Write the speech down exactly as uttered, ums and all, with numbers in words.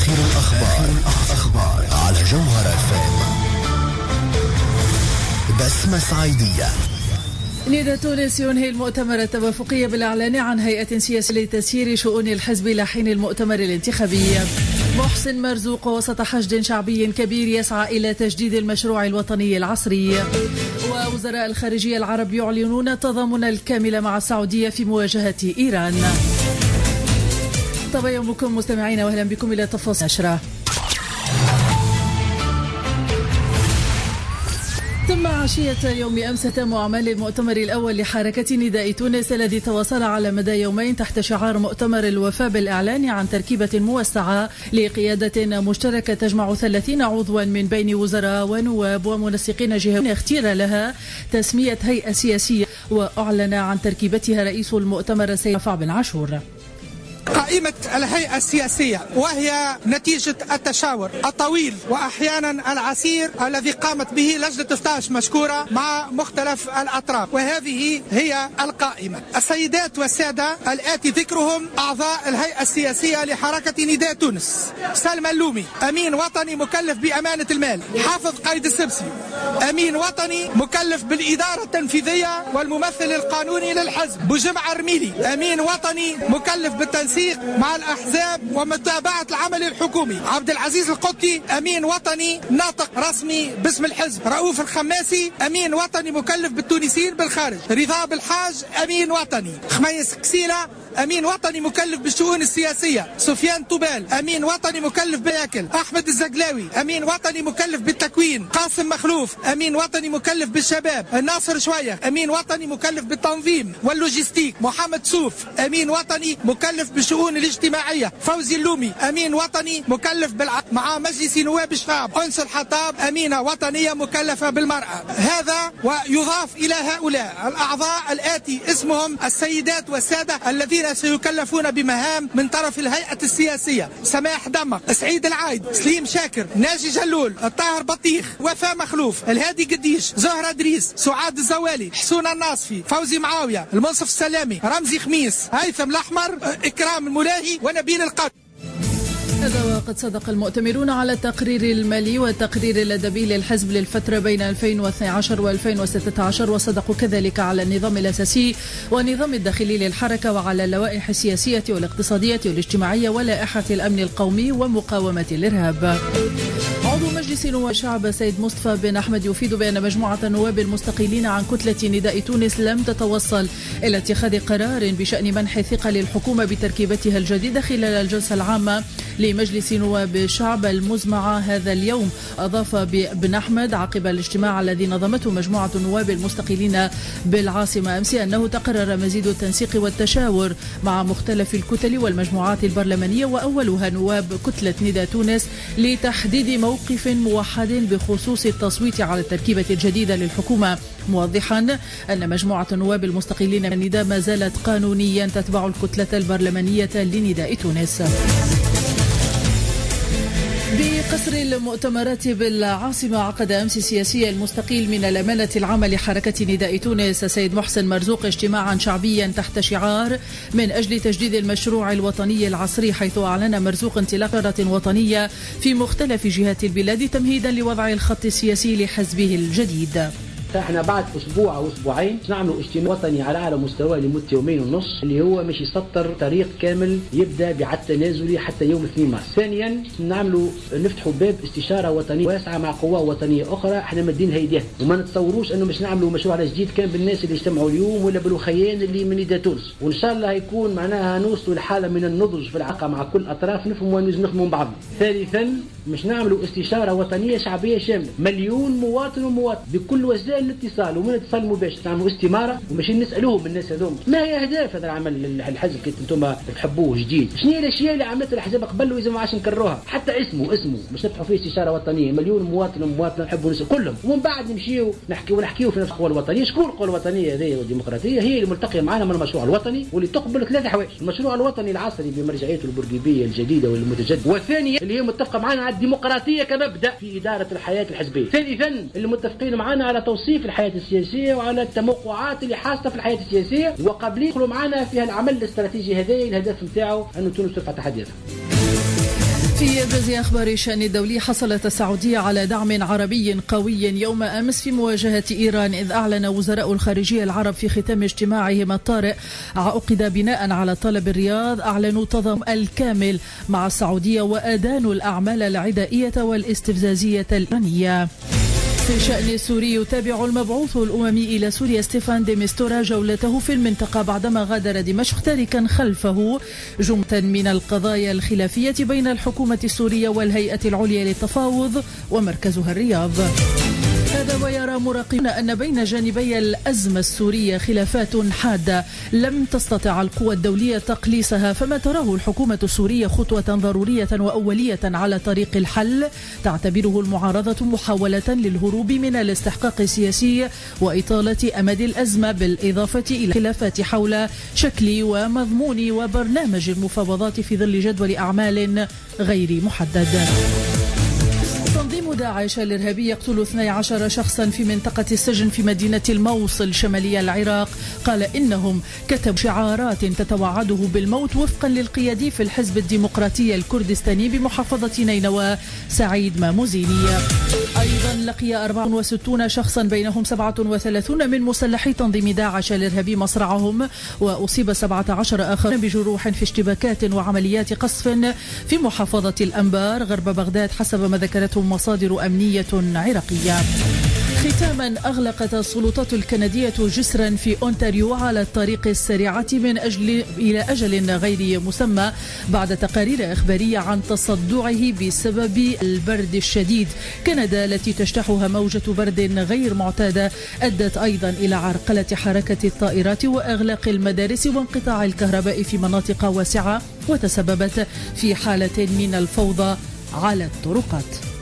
آخر الأخبار, الأخبار على جوهر إف إم. بسمة صعيدية. نداء تونس ينهي المؤتمر التوافقي بالإعلان عن هيئة سياسية لتسيير شؤون الحزب إلى حين المؤتمر الانتخابي. محسن مرزوق وسط حشد شعبي كبير يسعى إلى تجديد المشروع الوطني العصري. ووزراء الخارجية العرب يعلنون التضامن الكامل مع السعودية في مواجهة إيران. طب يومكم مستمعين وأهلا بكم إلى تفاصيل نشرة. تم عشية يوم أمس تم أعمال المؤتمر الأول لحركة نداء تونس الذي تواصل على مدى يومين تحت شعار مؤتمر الوفاء بالإعلان عن تركيبة موسعة لقيادة مشتركة تجمع ثلاثين عضوا من بين وزراء ونواب ومنسقين جهويين اختير لها تسمية هيئة سياسية، وأعلن عن تركيبتها رئيس المؤتمر السيد رفاع بن عاشور. قائمة الهيئة السياسية وهي نتيجة التشاور الطويل وأحيانا العسير الذي قامت به لجنة فتاش مشكورة مع مختلف الأطراف، وهذه هي القائمة. السيدات والسادة الآتي ذكرهم: أعضاء الهيئة السياسية لحركة نداء تونس: سلمى اللومي أمين وطني مكلف بأمانة المال، حافظ قيد السبسي أمين وطني مكلف بالإدارة التنفيذية والممثل القانوني للحزب، بوجمع الرميلي أمين وطني مكلف بالتنسيق مع الأحزاب ومتابعة العمل الحكومي، عبد العزيز القطي أمين وطني ناطق رسمي باسم الحزب، رؤوف الخماسي أمين وطني مكلف بالتونسيين بالخارج، رضا بالحاج أمين وطني، خميس كسيلة أمين وطني مكلف بالشؤون السياسية، سفيان طوبال أمين وطني مكلف بالأكل، أحمد الزقلاوي أمين وطني مكلف بالتكوين، قاسم مخلوف أمين وطني مكلف بالشباب، الناصر شوية أمين وطني مكلف بالتنظيم واللوجستيك، محمد سوف أمين وطني مكلف بالشؤون الاجتماعية، فوزي اللومي أمين وطني مكلف بالعقد مع مجلس نواب الشعب، أنس الحطاب أمينة وطنية مكلفة بالمرأة. هذا ويضاف إلى هؤلاء الأعضاء الآتي اسمهم السيدات والسادة الذين سيكلفون بمهام من طرف الهيئة السياسية: سماح دمق، سعيد العايد، سليم شاكر، ناجي جلول، الطاهر بطيخ، وفاء مخلوف، الهادي قديش، زهرة دريس، سعاد الزوالي، حسون الناصفي، فوزي معاوية، المنصف السلامي، رمزي خميس، هيثم الأحمر، إكرام الملاهي، ونبيل القادم. هذا وقد صدق المؤتمرون على التقرير المالي والتقرير الأدبي للحزب للفترة بين ألفين واثني عشر وألفين وستة عشر، وصدقوا كذلك على النظام الأساسي والنظام الداخلي للحركة وعلى اللوائح السياسية والاقتصادية والاجتماعية ولائحة الأمن القومي ومقاومة الإرهاب. عضو مجلس نواب الشعب سيد مصطفى بن أحمد يفيد بأن مجموعة النواب المستقيلين عن كتلة نداء تونس لم تتوصل إلى اتخاذ قرار بشأن منح الثقة للحكومة بتركيبتها الجديدة خلال الجلسة العامة لمجلس نواب الشعب المزمعة هذا اليوم. أضاف بن أحمد عقب الاجتماع الذي نظمته مجموعة النواب المستقيلين بالعاصمة أمس أنه تقرر مزيد التنسيق والتشاور مع مختلف الكتل والمجموعات البرلمانية، وأولها نواب كتلة نداء تونس، لتحديد موقف موحد بخصوص التصويت على التركيبة الجديدة للحكومة، موضحا أن مجموعة النواب المستقلين من النداء ما زالت قانونيا تتبع الكتلة البرلمانية لنداء تونس. بقصر المؤتمرات بالعاصمة عقد أمس السياسي المستقيل من الأمانة العامة لحركة نداء تونس سيد محسن مرزوق اجتماعا شعبيا تحت شعار من أجل تجديد المشروع الوطني العصري، حيث أعلن مرزوق انطلاق قرارات وطنية في مختلف جهات البلاد تمهيدا لوضع الخط السياسي لحزبه الجديد. احنا بعد اسبوع او اسبوعين نعملوا اجتماع وطني على اعلى مستوى لمده يومين ونص، اللي هو مش يسطر طريق كامل يبدا بعد تنازلي حتى يوم اثنين مارس. ثانيا نعملوا نفتحوا باب استشاره وطنيه واسعه مع قوى وطنيه اخرى احنا مدينها ايديها، وما نتصوروش انه مش نعملوا مشروع جديد كان بالناس اللي اجتمعوا اليوم ولا بالوخيان اللي من نداء تونس، وان شاء الله هيكون معناها نوصلوا لحاله من النضج في العلاقه مع كل الاطراف، نفهموا ونلزم نخدموا بعض. ثالثا مش نعملوا استشاره وطنيه شعبيه شامله، مليون مواطن ومواطن بكل وسائل الاتصال ومن الاتصال المباشر، نعملوا استماره وماشي نسالوهم الناس هذوم ما هي اهداف هذا العمل الحزب كنت انتم تحبوه جديد، شنو هي الاشياء اللي عملتها الحزب قبل واذا ما عادش نكرروها، حتى اسمه اسمه مش نفتحوا فيه استشاره وطنيه، مليون مواطن ومواطنه نحبوا نسال كلهم، ومن بعد نمشيو نحكي ونحكيو في القوى الوطنيه. شكون القوى الوطنيه هذه والديمقراطيه؟ هي اللي ملتقيه معنا من المشروع الوطني واللي تقبل ثلاثه حوايج: المشروع الوطني العصري بمرجعيته البرجيبيه الجديده والمتجدده، والثانيه اللي هي متفقه معنا على الديمقراطيه كمبدا في اداره الحياه الحزبيه، ثالثا اللي متفقين معنا على توصيف الحياه السياسيه وعلى التموقعات اللي حاصله في الحياه السياسيه، وقبل يدخلوا معنا في العمل الاستراتيجي هذا الهدف نتاعو انه تونس ترفع تحدياتها. في إبرز أخبار الشأن الدولي، حصلت السعودية على دعم عربي قوي يوم أمس في مواجهة إيران، إذ أعلن وزراء الخارجية العرب في ختام اجتماعهم الطارئ عقد بناء على طلب الرياض أعلنوا تضامن الكامل مع السعودية وأدانوا الأعمال العدائية والاستفزازية الإيرانية. في شأن سوري، يتابع المبعوث الأممي إلى سوريا ستيفان دي ميستورا جولته في المنطقة بعدما غادر دمشق تاركا خلفه جملة من القضايا الخلافية بين الحكومة السورية والهيئة العليا للتفاوض ومركزها الرياض. هذا ويرى مراقبون أن بين جانبي الأزمة السورية خلافات حادة لم تستطع القوى الدولية تقليصها، فما تراه الحكومة السورية خطوة ضرورية وأولية على طريق الحل تعتبره المعارضة محاولة للهروب من الاستحقاق السياسي وإطالة أمد الأزمة، بالإضافة إلى خلافات حول شكل ومضمون وبرنامج المفاوضات في ظل جدول أعمال غير محدد. تنظيم داعش الإرهابي يقتل اثني عشر شخصا في منطقة السجن في مدينة الموصل شمالي العراق. قال إنهم كتبوا شعارات تتوعده بالموت وفقا للقيادي في الحزب الديمقراطي الكردستاني بمحافظة نينوى سعيد ماموزيني. أيضا لقي أربعة وستين شخصا بينهم سبعة وثلاثين من مسلحي تنظيم داعش الإرهابي مصرعهم، وأصيب سبعة عشر آخر بجروح في اشتباكات وعمليات قصف في محافظة الأنبار غرب بغداد حسب ما ذكرته مصادر أمنية عراقية. ختاما، أغلقت السلطات الكندية جسرا في أونتاريو على الطريق السريعة من أجل إلى أجل غير مسمى بعد تقارير إخبارية عن تصدعه بسبب البرد الشديد. كندا التي تجتاحها موجة برد غير معتادة أدت أيضا إلى عرقلة حركة الطائرات وإغلاق المدارس وانقطاع الكهرباء في مناطق واسعة، وتسببت في حالة من الفوضى على الطرقات.